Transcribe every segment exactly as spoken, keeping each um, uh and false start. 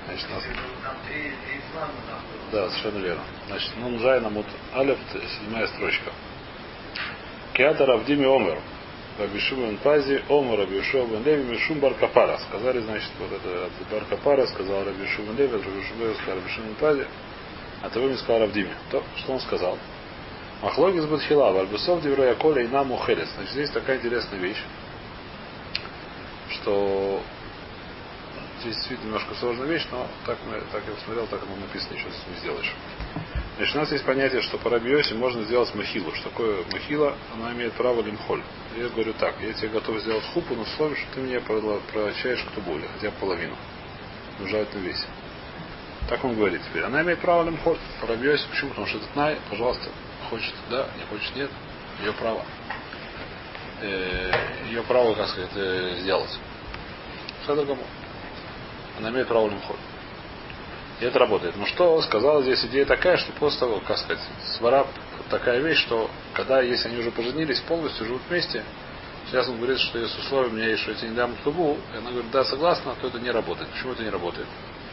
Значит, нас... Да, совершенно верно. Значит, нун зай намут алеф, седьмая строчка. Киата Равдими Омер. Рабишуба Пази, Омер, Рабишуба Леви, Мишум Баркапара. Сказали, значит, вот это Баркапара, сказал Рабишуба Леви, Рабишуба сказал Рабишуба Пази, а того не сказал Равдими. То, что он сказал? Махлогис Бадхила, Вальбусов Девроя Коля и Наму Хелес. Значит, здесь такая интересная вещь, что здесь действительно немножко сложная вещь, но так, мы, так я посмотрел, так оно написано, ничего с этим не сделаешь. Значит, у нас есть понятие, что по Раби Йоси можно сделать махилу. Что такое махила? Она имеет право лимхоль. Я говорю так, я тебе готов сделать хупу, но условие, что ты мне прощаешь кто более, хотя бы половину. Нужно весь. Так он говорит теперь. Она имеет право лимхоль. По Раби Йоси. Почему? Потому что это тнай, пожалуйста, хочет да, не хочет нет. Ее право. Ее право, как сказать, сделать. Все другому. Она имеет право лимхоль. И это работает. Но что сказала здесь идея такая, что после того, как сказать, свара такая вещь, что когда, если они уже поженились, полностью живут вместе, сейчас он говорит, что если условие у меня есть, что я тебе не дам тубу, и она говорит, да, согласна, то это не работает. Почему это не работает?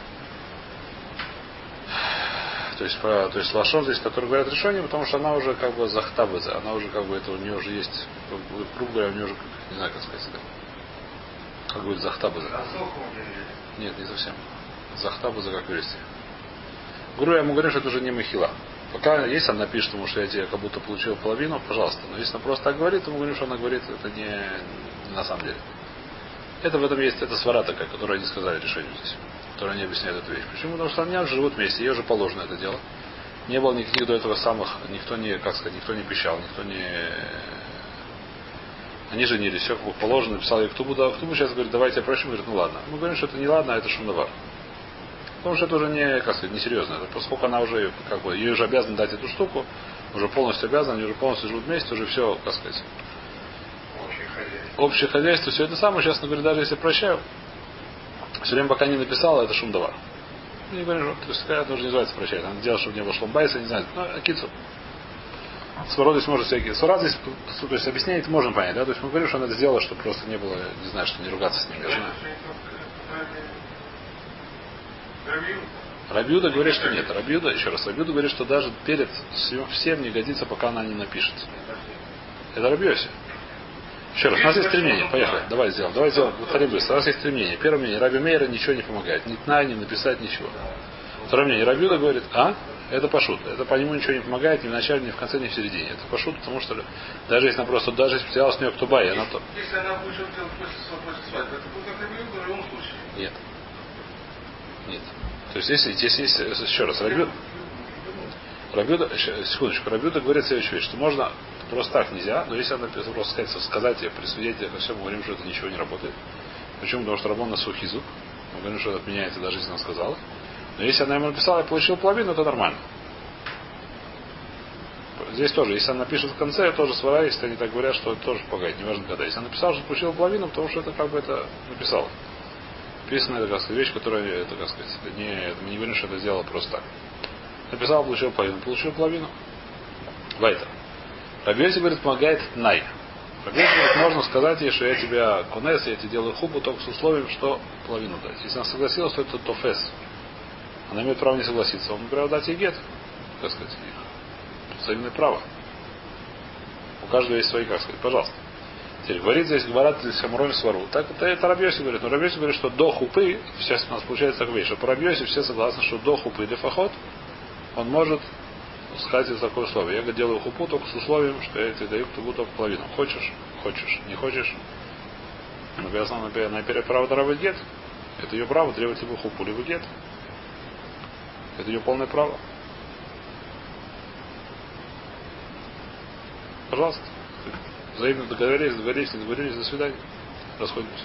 То есть, по, то есть лашон здесь, который говорят решение, потому что она уже как бы захтабаза, она уже как бы это у нее уже есть, грубо говоря, у нее уже, не знаю, как сказать это. Как говорит захтабаза. Нет, не совсем. Захтабаза как версия. Гуру я ему говорю, что это уже не махила. Пока если она пишет ему, что я тебе как будто получил половину, пожалуйста. Но если она просто так говорит, то мы говорим, что она говорит, это не, не на самом деле. Это в этом есть, это свара такая, которую они сказали решению здесь. Которая не объясняет эту вещь. Почему? Потому что они уже живут вместе, ей уже положено это дело. Не было никаких до этого самых, никто не, как сказать, никто не пищал, никто не... Они женились, все как положено, написал ей ктубу, да, ктубу сейчас говорит, давайте я прощу, говорит, ну ладно. Мы говорим, что это не ладно, а это шумдавар. Потому что это уже не, как сказать, несерьезно. Поскольку она уже, как бы, ей уже обязана дать эту штуку, уже полностью обязана, они уже полностью живут вместе, уже все, как сказать. Общее хозяйство. Общее хозяйство, все это самое. Сейчас, говорит, даже если прощаю, все время пока не написала, это шумдавар. Не говорю, то есть это уже не называется прощать. Надо делать, чтобы не было шломбайса, не знаю. Ну, акицу. Сварод здесь может всякие. Сварод здесь, то есть объяснение это можно понять, да? То есть мы говорим, что она это сделала, чтобы просто не было, не знаю, что не ругаться с ним, я знаю. Рабиуда говорит, что нет. Рабиуда, еще раз, Рабиуда говорит, что даже перед всем не годится, пока она не напишет. Это Рабиоси. Еще раз, у нас есть три мнения. Поехали. Давай сделаем. Давай сделаем. Повторим быстро. У нас есть три мнения. Первое мнение. Раби Мейра ничего не помогает. Ни тна, ни написать, ничего. Второе мнение. Рабиуда говорит, а? Это пашут. Это по нему ничего не помогает ни в начале, ни в конце, ни в середине. Это пашут, потому что даже если она просто, даже если взяла с нее ктуба, и она то... Если она будет делать после свадьбы, это будет как Рабиуда в любом случае? Нет. Нет. То есть, если, если, если еще раз, Рабиуда, Рабиуда, секундочку, Рабиуда говорит следующую вещь, что можно, просто так нельзя, но если она просто сказать, сказать при свидетелях о всем, мы говорим, что это ничего не работает. Почему? Потому что Рабон на сухий зуб. Мы говорим, что это отменяется, даже если она сказала. Но если она ему написала и получила половину, это нормально. Здесь тоже, если она напишет в конце, тоже свара, если они так говорят, что это тоже помогает, неважно когда. Если она написала, что получила половину, потому что это как бы это написала. Написано это, как сказать, вещь, которая, это, как сказать, это не, это мы не говорим, что это сделала просто так. Написал, получил половину. Получил половину. Вайтер. Рабиоси говорит, помогает най. Рабиоси говорит, можно сказать ей, что я тебя конес, я тебе делаю хубу, только с условием, что половину дать. Если она согласилась, то это тофес. Она имеет право не согласиться. Он говорит, дать ей гет. Как сказать, взаимное право. У каждого есть свои, как сказать, пожалуйста. Теперь говорит здесь, говорят здесь Амурой свару. Так это, это Рабиоси говорит. Но Рабиоси говорит, что до хупы, сейчас у нас получается такая вещь, что по Рабиоси все согласны, что до хупы дефахот он может сказать из такое условие. Я говорю, делаю хупу только с условием, что я тебе даю ктубу только половину. Хочешь? Хочешь. Не хочешь? Написано, например, на первое право даровать гет. Это ее право требовать либо хупу, либо гет. Это ее полное право. Пожалуйста. Взаимно договорились, договорились, не договорились, до свидания. Расходимся.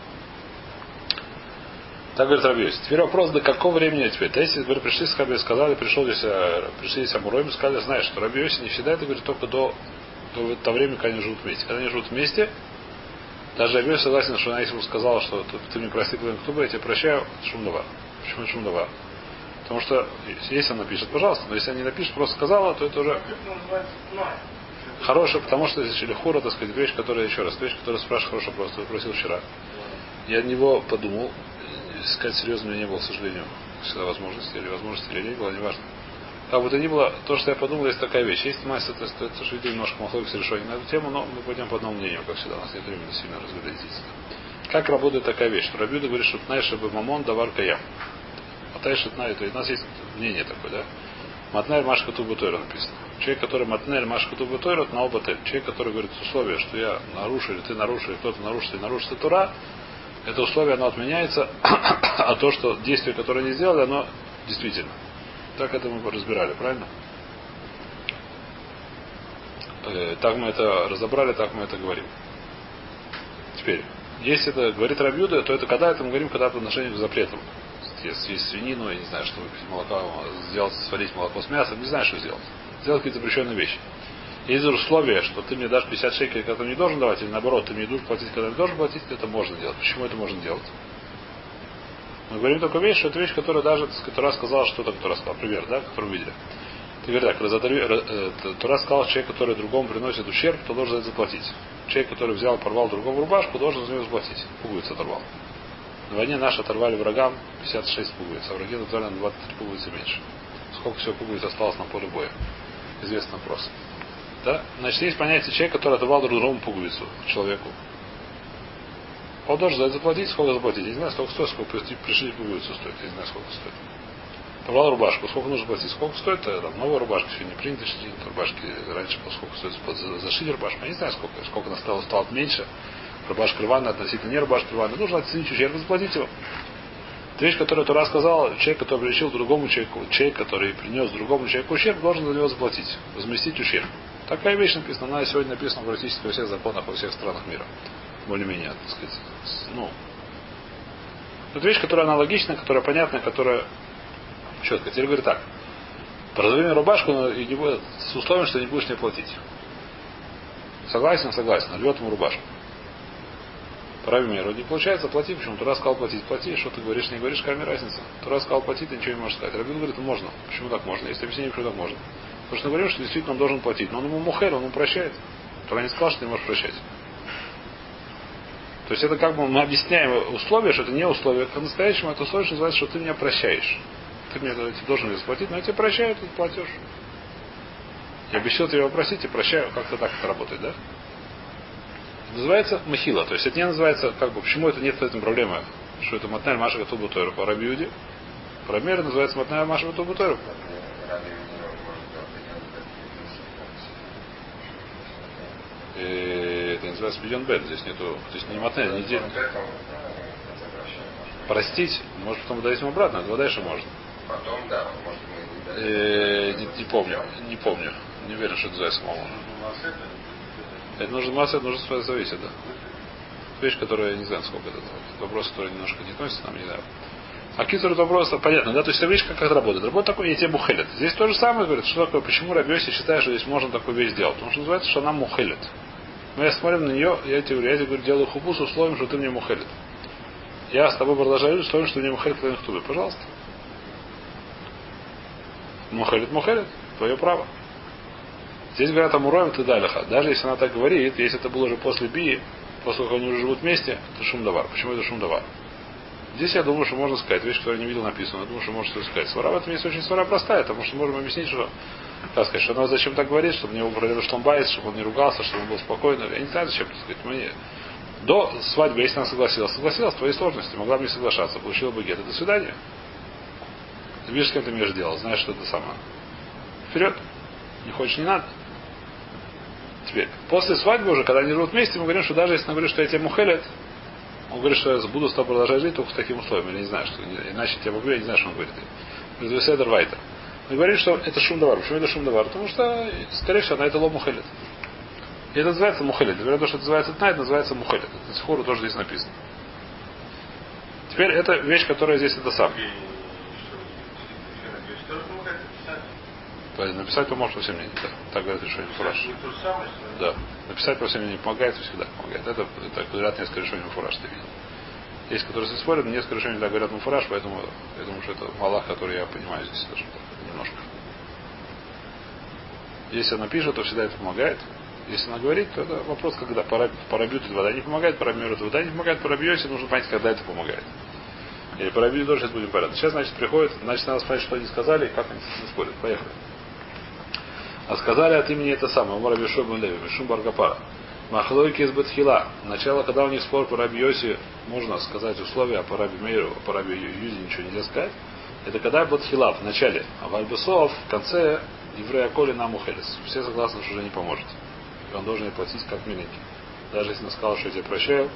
Так говорит Рабиоси. Теперь вопрос, до какого времени теперь? То если, говорит, пришли с Хаби, сказали, пришел здесь, пришли здесь Амуроим, сказали, знаешь, что Рабиоси не всегда это говорит только до, до того времени, когда они живут вместе. Когда они живут вместе, даже Рабиоси согласен, что она если бы сказала, что ты мне прости, кто я тебе прощаю, это шумдава. Почему это шумдава? Потому что если она напишет, пожалуйста, но если она не напишет, просто сказала, то это уже хорошая, потому что здесь Шелихура, так сказать, вещь, которая, еще раз, вещь, которую спрашиваешь хорошо просто, спросил вчера. Я от него подумал, искать серьезно у меня не было, к сожалению, всегда возможности, или возможности, или не было, неважно. Как бы то ни было, то, что я подумал, есть такая вещь. Есть масса, то есть это же видим немножко махлокис решения на эту тему, но мы пойдем по одному мнению, как всегда. У нас нет времени сильно разглядеть. Как работает такая вещь? Что Рабиуда говорит, что знаешь, чтобы мамон давар каям. Матай шатнай, то есть у нас есть мнение такое, да? Матнель Машка Тубутойра написано. Человек, который Матнель Машка Тубутойра, на оба тель. Человек, который говорит условие, что я нарушу, или ты нарушил, или кто-то нарушит, и нарушит Тура, это условие, оно отменяется, а то, что действие, которое они сделали, оно действительно. Так это мы разбирали, правильно? Э, так мы это разобрали, так мы это говорим. Теперь, если это говорит Рабиуда, то это когда это мы говорим, когда по отношению к запретам. Если есть свинину, я не знаю, что выпить молоко, сделать, сварить молоко с мясом, не знаю, что сделать. Сделать какие-то запрещенные вещи. Есть условие, что ты мне дашь пятьдесят шекелей, когда ты не должен давать, или наоборот, ты мне должен платить, когда не должен платить, это можно делать. Почему это можно делать? Мы говорим такую вещь, что это вещь, которая даже, которая сказала, что это Тура сказал, пример, да, который мы видели. Ты говоришь так, Тура сказал, человек, который другому приносит ущерб, то должен за это заплатить. Человек, который взял, порвал другому рубашку, должен за нее заплатить. Пуговицу оторвал. На войне наши оторвали врагам пятьдесят шесть пуговиц, а враги оторвали на двадцать три пуговицы меньше. Сколько всего пуговиц осталось на поле боя? Известный вопрос. Да? Значит, есть понятие человека, который оторвал друг другому пуговицу человеку. Он должен за это заплатить, сколько заплатить. Я не знаю, сколько стоит, сколько пришли пуговицу стоит. Я не знаю, сколько стоит. Порвал рубашку, сколько нужно платить, сколько стоит, там новая рубашка, еще не принято шить рубашки. Раньше было сколько стоит зашить рубашку. Я не знаю, сколько, сколько она стала, стала меньше. Рубашка рваная относительно не рубашка рваная. Нужно оценить ущерб и заплатить его. Это вещь, которую Тура сказал, человек, который причинил другому человеку, человек, который принес другому человеку ущерб, должен за него заплатить, возместить ущерб. Такая вещь написана, она сегодня написана практически во всех законах, во всех странах мира. Более-менее, так сказать. Ну, это вещь, которая аналогична, которая понятна, которая четко. Теперь говорит так. Продавай мне рубашку, но и не будет, с условием, что не будешь мне платить. Согласен? Согласен. Рвет ему рубашку. По миру не получается, плати. Почему? Тура сказал платить, плати. Что ты говоришь, не говоришь, какая разница? Тура сказал платить, ты ничего не можешь сказать. Рабин говорит, можно. Почему так можно? Есть объяснение, почему так можно. Потому что мы говорим, что действительно он должен платить. Но он ему мухер, он ему прощает. Тура не сказал, что ты не можешь прощать. То есть это как бы мы объясняем условия, что это не условие. По-настоящему это условие, что называется, что ты меня прощаешь. Ты мне ты должен мне заплатить, но я тебе прощаю, ты платеж. Я обещал тебе попросить и прощаю. Как-то так это работает, да? Называется махила. То есть это не называется, как бы, почему это нет в этом проблемы, что это матнель Маша Гатубу Тойру по Рабиуде. По Рабиуде называется матнель Маша Гатубу Тойру. Это называется беден бед. Здесь нету, то есть не матнель, не дель. Простить, может потом дать ему обратно, это дальше можно. Потом, да, может мы не, не помню, не помню. Не уверен, что это называется мама. Это нужно масса, это нужно зависит, да. Вещь, которая я не знаю, сколько это. Вопрос, который немножко не относится, нам не знаю. А китер вопрос, понятно, да? То есть, видишь, как это работает. Работа такой, я тебе мухелет. Здесь то же самое, говорит, что такое, почему Рабиоси считает, что здесь можно такую вещь сделать. Потому что называется, что она мухелет. Но я смотрю на нее, я тебе говорю, я тебе говорю, делаю хупу с условием, что ты мне мухелет. Я с тобой продолжаю с условием, что ты мне мухелет твоих хтубе. Пожалуйста. Мухелет, мухелет. Твое право. Здесь говорят о Муроем ты далеха. Даже если она так говорит, если это было уже после Бии, после того, как они уже живут вместе, это шумдавар. Почему это шумдавар? Здесь я думаю, что можно сказать, вещь, которую я не видел написано, я думаю, что можно что-то сказать. Свара в этом есть очень свара простая, потому что можем объяснить, что, как сказать, что она зачем так говорит, чтобы не управлял шломбайс, чтобы он не ругался, чтобы он был спокойный. Я не знаю, зачем, так сказать. Мне... До свадьбы, если она согласилась, согласилась в твоей сложности, могла бы не соглашаться, получила бы гет. До свидания. Ты видишь, с кем ты имеешь дело, знаешь, что это самое. Вперед. Не хочешь, не надо. Теперь, после свадьбы уже, когда они живут вместе, мы говорим, что даже если он говорит, что я тебе мухелет, он говорит, что я буду с тобой продолжать жить только с таким условием. Я не знаю, что иначе тебя побью, я не знаю, что он говорит. Седер Вайтер. Мы говорим, что это шумдавар. Почему это шумдавар? Потому что, скорее всего, она это ло мухелет. И это называется мухелет. Говорят, что это называется тна, это называется мухелет. Это с хору тоже здесь написано. Теперь это вещь, которая здесь это сам. Написать поможет совсем не, да. Так говорят решение фураж. Да. Написать по всем не помогает, всегда помогает. Это, это говорят несколько решений фураж, ты видел. Есть, которые спорят, но несколько решений так говорят фураж, поэтому я думаю, что это Малах, который я понимаю здесь даже так, немножко. Если она пишет, то всегда это помогает. Если она говорит, то это вопрос, когда пора, пора бьют, вода не помогает, пора миру, вода не помогает, пора бьете, нужно понять, когда это помогает. Или по Раби Юдо сейчас будем порядок. Сейчас, значит, приходит, значит, надо смотреть, что они сказали и как они спорят. Поехали. А сказали от имени это самое, Омар Раби Шуа бен Леви, Мишум бар Капара. Махлойки из Бетхила. Начало, когда у них спор по Раби Йоси, можно сказать условия, а по Раби Мейру, по Раби Юзе ничего нельзя сказать. Это когда Бетхила в начале, а в Альбесов в конце еврея Коли на Мухелес. Все согласны, что уже не поможет. И он должен ей платить как миленький. Даже если он сказал, что я тебя прощаю,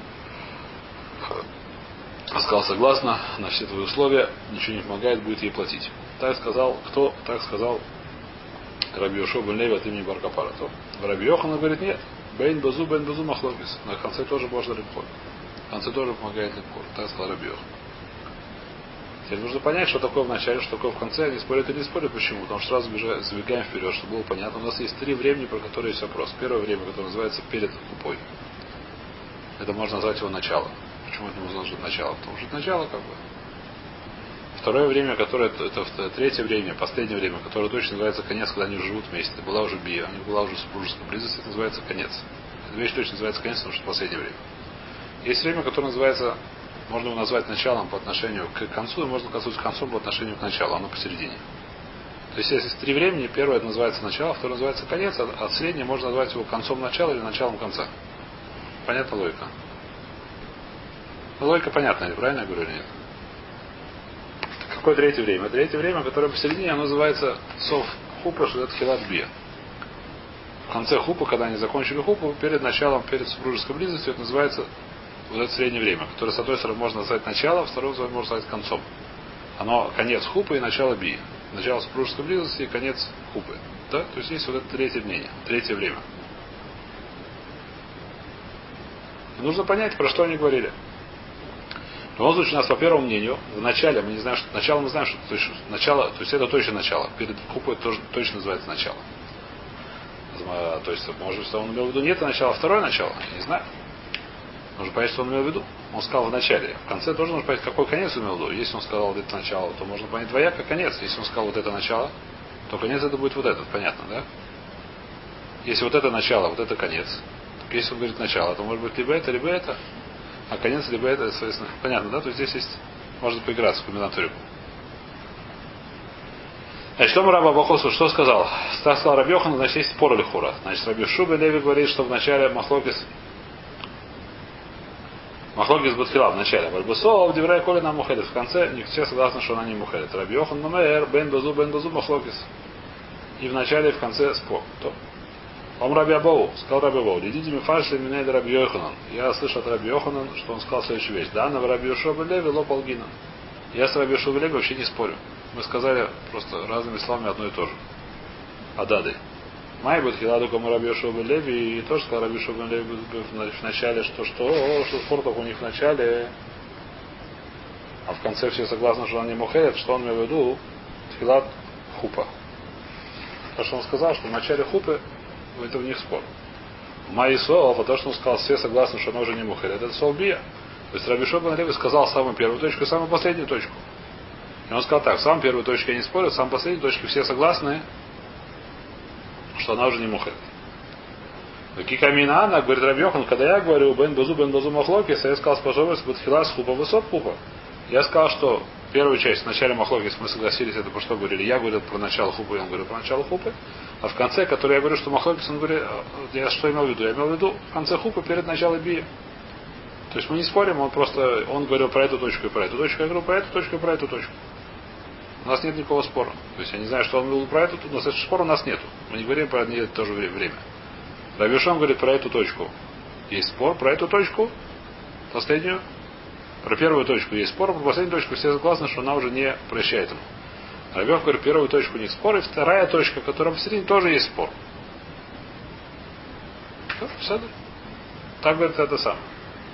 сказал согласно, на все твои условия, ничего не помогает, будет ей платить. Так сказал, кто? Так сказал Раби Йошуа бен Леви от имени бар Капара. То Раби Йохан говорит, нет. Бейн базу, бейн базу махлокис. На конце тоже можно легко. В конце тоже помогает легко. Так сказал Раби Йохан. Теперь нужно понять, что такое в начале, что такое в конце. Они спорят или не спорят. Почему? Потому что сразу бежаем, забегаем вперед, чтобы было понятно. У нас есть три времени, про которые есть вопрос. Первое время, которое называется перед купой. Это можно назвать его начало. Почему это можно назвать начало? Потому что это начало как бы. Второе время, которое это третье время, последнее время, которое точно называется конец, когда они живут вместе. Это была уже бия, у них была уже супружеская близость, это называется конец. Эта вещь точно называется конец, потому что последнее время. Есть время, которое называется, можно его назвать началом по отношению к концу, и можно назвать концом по отношению к началу, оно посередине. То есть, если есть три времени, первое это называется начало, второе называется конец, а среднее можно назвать его концом начала или началом конца. Понятна логика? Логика понятная, правильно я говорю или нет? Какое третье время? Третье время, которое посередине, оно называется сов хупа, что это хилат бия. В конце хупа, когда они закончили хупу, перед началом, перед супружеской близостью, это называется вот это среднее время, которое с одной стороны можно назвать началом, с второй стороны можно назвать концом. Оно конец хупы и начало бии. Начало супружеской близости и конец хупы. Да? То есть есть вот это третье мнение, третье время. И нужно понять, про что они говорили. В любом случае, у нас по первому мнению, в начале мы не знаем, что начало мы знаем, что то есть, начало, то есть это точно начало. Перед хупой тоже точно называется начало. То есть, может, что он имел в виду нет начала, второе начало, я не знаю. Нужно понять, что он имел в виду. Он сказал в начале. В конце тоже нужно понять, какой конец он имел в виду. Если он сказал вот это начало, то можно понять двояко конец. Если он сказал вот это начало, то конец это будет вот этот, понятно, да? Если вот это начало, вот это конец. Так если он говорит начало, то может быть либо это, либо это. А конец либо это, соответственно, понятно, да? То есть здесь есть, можно поиграться в комбинаторику. Значит, что Раба Бахосу что сказал? Сказал Раби Йохан, значит, есть спор или хура. Значит, Раби Шуа Леви говорит, что в начале Махлокис Махлокис Бутхила в начале. Вальбусов, Деврай Коли на Мухелет. В конце не все согласны, что она не Мухелет. Раби Йохан Номер, Бен Базу, Бен Базу, Махлокис. И в начале, и в конце спор. То. Он Раби Абау, сказал Раби Абау, лидите мифашли меня до Раби Йоханан. Я слышу от Раби Йоханан, что он сказал следующую вещь. Да, на Раби Йошуа бен Леви ло полгина. Я с Раби Йошуа бен Леви вообще не спорю. Мы сказали просто разными словами одно и то же. Адады. Май будет хиладу кому Раби Йошуа бен Леви, и тоже сказал Раби Йошуа бен Леви в начале, что что, что спор только у них в начале, а в конце все согласны, что он не мухелет, что он имел в виду? Хилад хупа. То, что он сказал, что в начале хупы это у них спор. Майи Суэлов, а то, что он сказал, все согласны, что она уже не мухелет, это Солбия. То есть Раби Йошуа бен Леви сказал самую первую точку и самую последнюю точку. И он сказал так, в самой первой точке я не спорю, в самой последней точке все согласны, что она уже не мухелет. Кикамина Анна, говорит Раби Йохан, когда я говорю Бен Базу, Бен Базу Махлокис, я сказал способность Бутхила с хупа высот хупа. Я сказал, что первую часть, в начале Махлокис мы согласились, это про что говорили. Я говорил про начало хупы, и он говорил про начало хупы. А в конце, который я говорю, что Махлокис, он говорит, я что имел в виду? Я имел в виду в конце хупы перед началом бия. То есть мы не спорим, он просто, он говорил про эту точку и про эту точку, я говорю про эту точку и про эту точку. У нас нет никакого спора. То есть я не знаю, что он говорил про эту, но спора у нас нету. Мы не говорим про это тоже время. Раби Йошуа говорит про эту точку. Есть спор, про эту точку, последнюю. Про первую точку есть спор, про последнюю точку все согласны, что она уже не прощает ему. Раби Йошуа говорит, первую точку у них спор, и вторая точка, которая посередине, тоже есть спор. Все, так говорит это самое.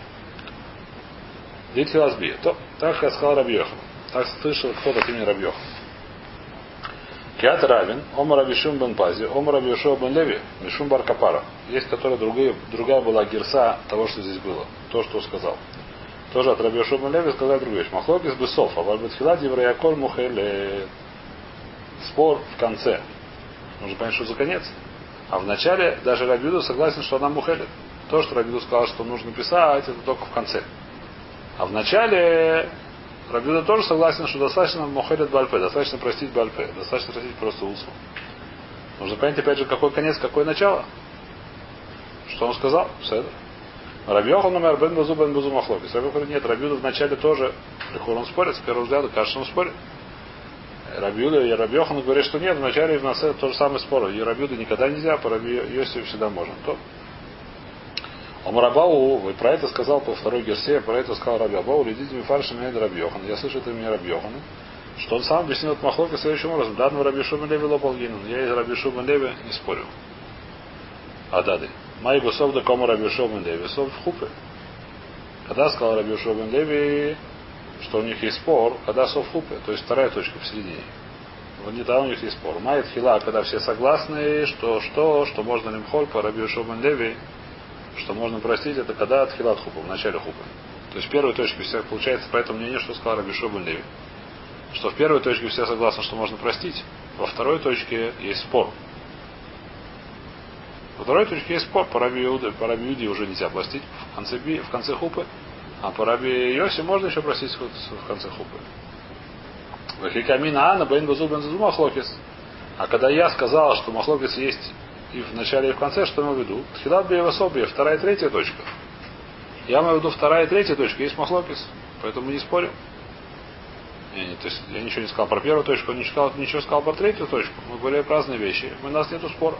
Дитхи лазби. То, так сказал Раби Йохан. Так слышал кто-то от имени Раби Йохан. Киат Равин, Ома Раби Шум бен Пази, Ома Раби Йошуа бен Леви, Мишум бар Капара. Есть, которые другие, другая была гирса того, что здесь было. То, что сказал. Тоже от Раби Йошуа бен Леви сказал другую вещь. Махлокис бесов, а вальбет хилади евреяколь мухеле. Спор в конце. Нужно понять, что за конец. А в начале даже Раби Юда согласен, что она мухелет. То, что Раби Юда сказал, что нужно писать, это только в конце. А в начале Рабиуда тоже согласен, что достаточно мохелет бальпе, достаточно простить бальпе, достаточно простить просто устно. Нужно понять, опять же, какой конец, какое начало. Что он сказал? Седр. Рабьехан номер бен базу бен базу махлокис. Рабьехан говорит, нет, Рабиуда вначале тоже, приходит он спорит, с первого взгляда, кажется, он спорит. Рабиуда и Рабьехан говорят, что нет, вначале и в нас то же самое спор. И Рабиуда никогда нельзя, а по Раби Йосифу всегда можно. То. Омарабау, вы про это сказал по второй герсе, про это сказал Раби Абау, лидите ми фарши меня Рабьехан. Я слышу это имя Рабьехана. Что он сам объяснил от Махлока следующим образом. Дадну Раби Шубен Леви лопалгинун. Я из Раби Шубен Леви не спорю. А дады. Май бусов да кому Раби Шубен Леви. Сов в хупе. Когда сказал Раби Шубен Леви, что у них есть спор, когда сов в хупе, то есть вторая точка посередине. Вот не там у них есть спор. Майет хила, когда все согласны, что что, что можно лимхоль по Раби Шубен Леви, что можно простить, это когда от хила от хупа, в начале хупы. То есть в первой точке всех получается по этому мнению, что сказал Раби Шубен Леви. Что в первой точке все согласны, что можно простить, во второй точке есть спор. Во второй точке есть спор, по Раби Иуде, по Раби Иуде уже нельзя простить в конце, в конце хупы, а по Раби Йоси можно еще простить в конце хупы. Вахикамина Анна бен базу бен зазу махлокис. А когда я сказал, что махлокис есть и в начале, и в конце, что я имею в виду? Тхилат беевасоби, вторая и третья точка. Я имею в виду вторая и третья точка, есть махлокис, поэтому мы не спорим. Я, не, то есть, я ничего не сказал про первую точку, ничего, сказал, ничего сказал про третью точку. Мы говорили про разные вещи. У нас нету спора.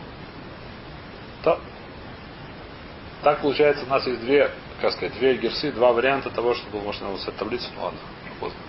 То. Так получается, у нас есть две, как сказать, две герсы, два варианта того, что было, можно написать таблицу. Ну ладно, поздно.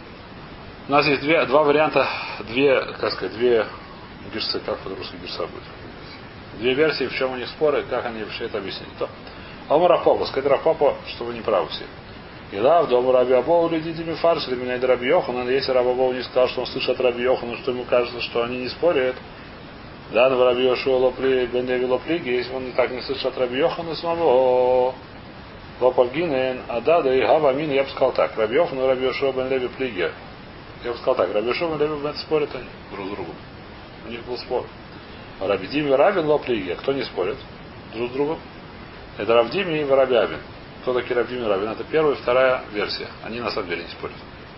У нас есть две, два варианта, две, как сказать, две герсы, как по-русски герса будет. Две версии, в чем у них споры, как они вообще это объяснили. То. А у Рафапа, сказать Рафапа, что вы не правы все. И да, в дому Раби Абоу лидите ми фарш, для меня это Раби Йохан, если Раби Абоу не сказал, что он слышит от Раби Йохана, что ему кажется, что они не спорят. Да, но Раби Йошуа лопли, беневи лоплиги, если он и так не слышит от Раби Йохана самого, лопальгинен, а да, да и гава амин, я бы сказал так, Раби Йохан и Раби Йошуа бен Леви плиги. Я бы сказал так, Раби Йошуа бен Леви бен спорят они друг с другом. У них был спор. А Раби Дими и Равин лоплиги, кто не спорит друг с другом? Это Равдими и Раби Авин. Кто такие Рабдим и Равин? Это первая и вторая версия. Они на самом деле не спорят.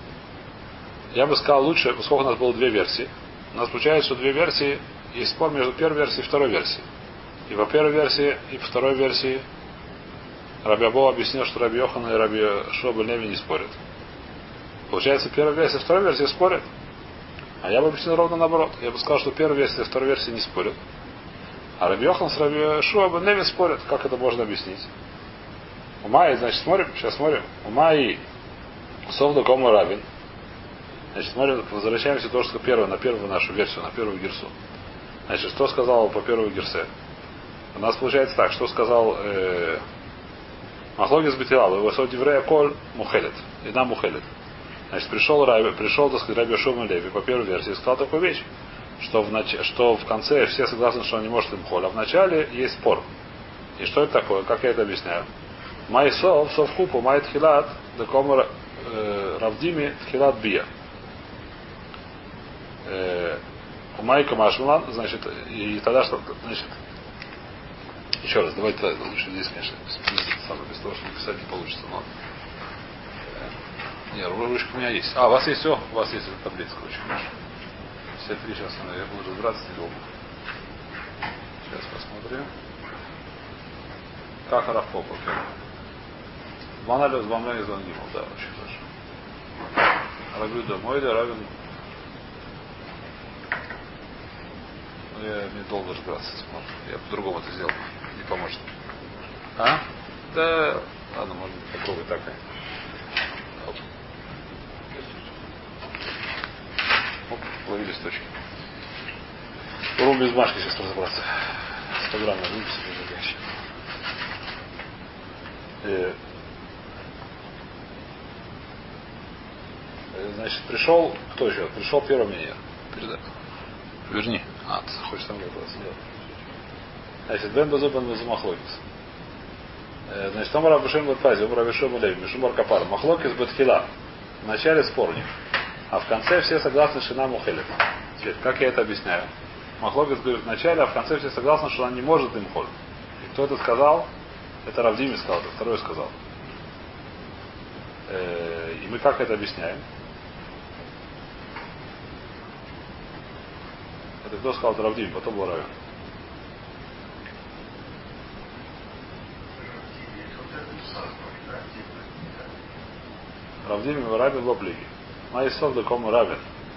Я бы сказал лучше, поскольку у нас было две версии. У нас получается, что две версии, есть спор между первой версией и второй версией. И по первой версии, и по второй версии Раби Або объяснил, что Раби Йохан и Раби Шуа бен Леви не спорят. Получается, первая версия и вторая версия спорят. А я бы объяснил ровно наоборот. Я бы сказал, что первая версия и вторая версия не спорят. А Раби Йохан с Раби Шуа бен Леви спорят. Как это можно объяснить? У Майи, значит, смотрим, сейчас смотрим. У Майи Совда Кома Равин. Значит, смотрим, возвращаемся тоже к первой, на первую нашу версию, на первую герсу. Значит, что сказал по первой герсе? У нас получается так, что сказал э, Махлогис Бетилал, его сот еврея Коль Мухелет. И нам Мухелет. Значит, пришел Раби, пришел, так сказать, Раби Шуа бен Леви по первой версии и сказал такую вещь, что в, нач... что в конце все согласны, что он не может им холь, а в начале есть спор. И что это такое? Как я это объясняю? Май сов, сов хупу, май тхилат, декомар равдими тхилат бия. Май камашмалан, значит, и тогда что, значит, еще раз, давайте лучше здесь, конечно, без того, чтобы писать не получится, но нет, ручка у меня есть. А, у вас есть все? У вас есть эта таблица, очень хорошо. Все три сейчас, я буду разбираться недолго. Сейчас посмотрим. Как Рафопа. Баналиус бамлен из Вангимов, да, очень хорошо. Рабью домой, да, равен. Ну, я не долго разбираться с этим. Я по-другому это сделал. Не поможет. А? Да, ладно, можно попробовать так. Оп. Оп, лови листочки. Попробуем без башки сейчас разобраться. сто грамм на выписать уже легче. Э, Значит, пришел, кто еще? Пришел первый мнение. Передай. Верни. А, ты хочешь там разбираться? Да. Значит, Бен Базу Бен Базу Махлокис. Значит, там Рабишем Батпази, Рабишем Леви, Мишумар Капар. Махлокис Батхила. В начале спорник. А в конце все согласны Шина Мухелет. Как я это объясняю? Махлокис говорит в начале, а в конце все согласны, что он не может им холь. И кто это сказал? Это Равдими сказал, это второй сказал. Э, и мы как это объясняем? Это кто сказал Равдим, потом был Равин. Равдим и Равин лоплиги. Май сов до кому Равин.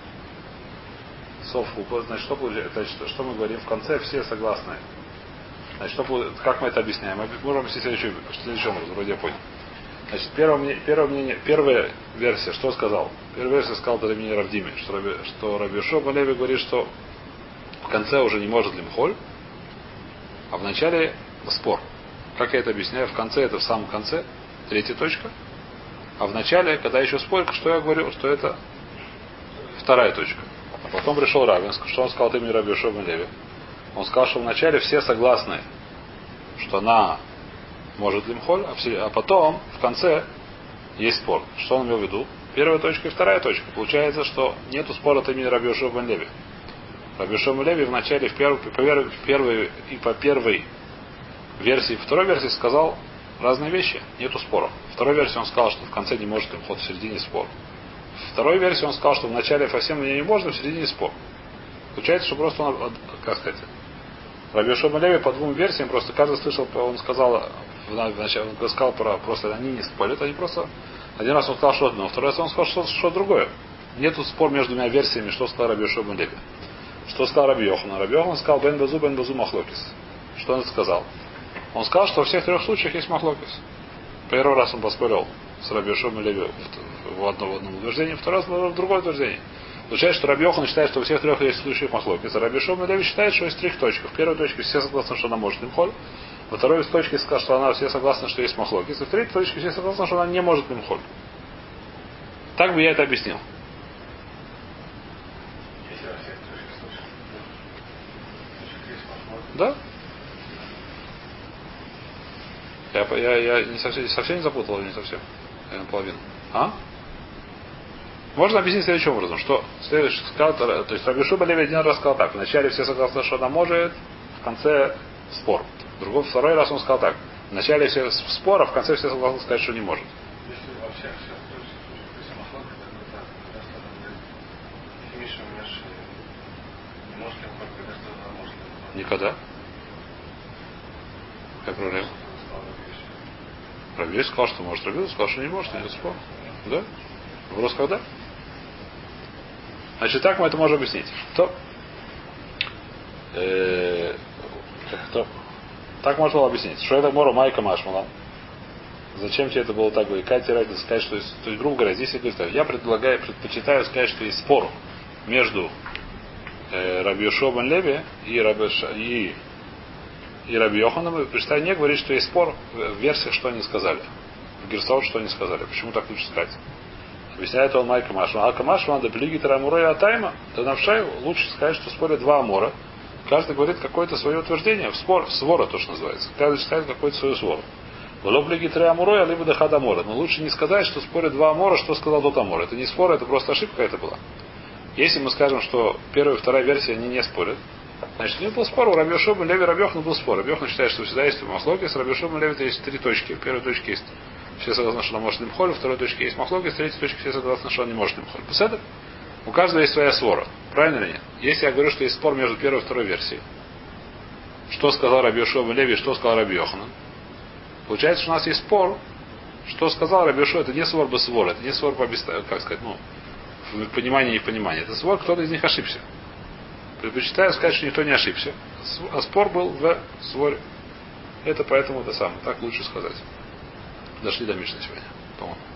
Сов хупа. Значит, что получается? Значит, что мы говорим? В конце все согласны. Значит, что, как мы это объясняем? Мы можем объяснить следующим, следующим образом. Вроде я понял. Значит, первое, первое мнение, первая версия, что сказал? Первая версия сказал Дарамини Равдими, что Раби, что Раби Йошуа бен Леви говорит, что в конце уже не может лимхоль, а в начале спор. Как я это объясняю? В конце это в самом конце, третья точка. А в начале, когда еще спорят, что я говорю, что это вторая точка. А потом пришел Равин, что он сказал от имени Раби Йошуа бен Леви. Он сказал, что вначале все согласны, что она может лимхоль, а, все, а потом, в конце, есть спор. Что он имел в виду? Первая точка и вторая точка. Получается, что нету спора от имени Раби Йошуа бен Леви. Раби Йошуа бен Леви в начале, в, перв, по первой, в первой и по первой версии, и второй версии сказал разные вещи. Нету спора. В второй версии он сказал, что в конце не может лимхоль, в середине спор. В второй версии он сказал, что в начале совсем не можно, в середине спор. Получается, что просто он, как сказать, Раби Йошуа бен Леви по двум версиям, просто каждый слышал, он сказал, вначале, он сказал про, просто они не спорят, они просто, один раз он сказал что одно, второй раз он сказал что, что другое. Нету спор между двумя версиями, что сказал Раби Йошуа бен Леви. Что сказал Раби Йохан? Раби Йохан сказал бен базу, бен базу махлокис. Что он сказал? Он сказал, что во всех трех случаях есть махлокис. Первый раз он поспорил с Раби Йошуа бен Леви в, в, одном, в одном утверждении, второй раз в другое утверждение. Получается, что Раби Йохан считает, что во всех трех есть случаев махлокис. А Раби Йошуа бен Леви считает, что есть три точки. В первой точке все согласны, что она может лимхоль. Во второй точке сказал, что она все согласны, что есть махлокис. И в третьей точке все согласны, что она не может лимхоль. Так бы я это объяснил. Да? Я, я, я не совсем, совсем не запутал, не совсем. Я наполовину. А? Можно объяснить следующим образом, что следующий сказал, то есть Раби Йошуа бен Леви один раз сказал так. Вначале все согласны, что она может, в конце спор. Другой, второй раз он сказал так. Вначале все спор, а в конце все согласны сказать, что не может. Если вообще все если махлок, то Миша Меш не может ли он когда что она может ли Никогда. Какая проблема? Раби сказал, что может. Раби сказал, что не может, нет спор. Да? Вопрос когда? Значит, так мы это можем объяснить. То, э, то, так можно было объяснить. Что это Мора Майка Машмала? Зачем тебе это было так говорить? Катя Райда сказать, что есть, то есть, грубо говоря, здесь я говорю, я предлагаю, предпочитаю сказать, что есть спор между э, Раби Йошуа бен Леви и Раби, и, и Раби Йоханом. И предпочитаю не говорить, что есть спор в версиях, что они сказали. В Герсаот, что они сказали. Почему так лучше сказать? Объясняет он Майка Машма. А Камашма, да плиги Тарамура и Атайма, то навшай лучше сказать, что спорят два амора. Каждый говорит какое-то свое утверждение, в спор, в свора то, что называется. Каждый считает какую-то свою свору. Было плиги Тарамура, либо Дахад Амора. Но лучше не сказать, что спорят два амора, что сказал тот амор. Это не спор, это просто ошибка это была. Если мы скажем, что первая и вторая версия они не спорят, значит, не был спор. У Раби Йошуа бен Леви Раби Йохан был спор. Раби Йохан считает, что всегда есть махлокис. Раби Йошуа бен Леви есть три точки. В первой точке есть все согласны, что она может лимхоль, в второй точке есть махлокис, в третьей точке все согласны, что она не может лимхоль. Посмотрите? У каждого есть своя свора. Правильно или нет? Если я говорю, что есть спор между первой и второй версией, что сказал Раби Йошуа бен Леви, что сказал Раби Йоханан, получается, что у нас есть спор, что сказал Раби Йошуа, это не свор бы свор, это не свор по как сказать, ну, в понимании и непонимании. Это свор, кто-то из них ошибся. Предпочитаю сказать, что никто не ошибся. А спор был в своре. Это поэтому это самое. Так лучше сказать. Дошли до Мишны сегодня, по-моему.